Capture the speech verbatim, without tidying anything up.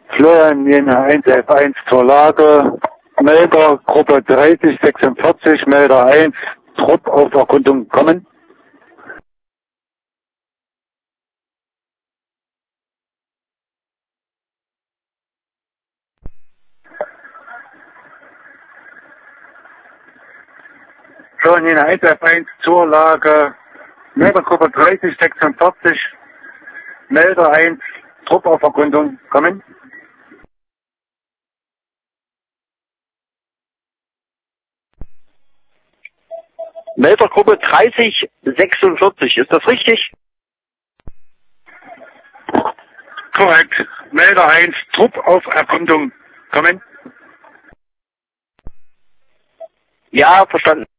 Florian Jena eins elf eins zur Lage. Melder Gruppe dreißig sechsundvierzig, Melder eins, Trupp auf Erkundung kommen. Florian Jena eins elf eins zur Lage. Melder Gruppe dreißig sechsundvierzig, Melder eins, Trupp auf Erkundung kommen. Melder Gruppe dreißig sechsundvierzig, ist das richtig? Korrekt. Melder eins, Trupp auf Erkundung kommen. Ja, verstanden.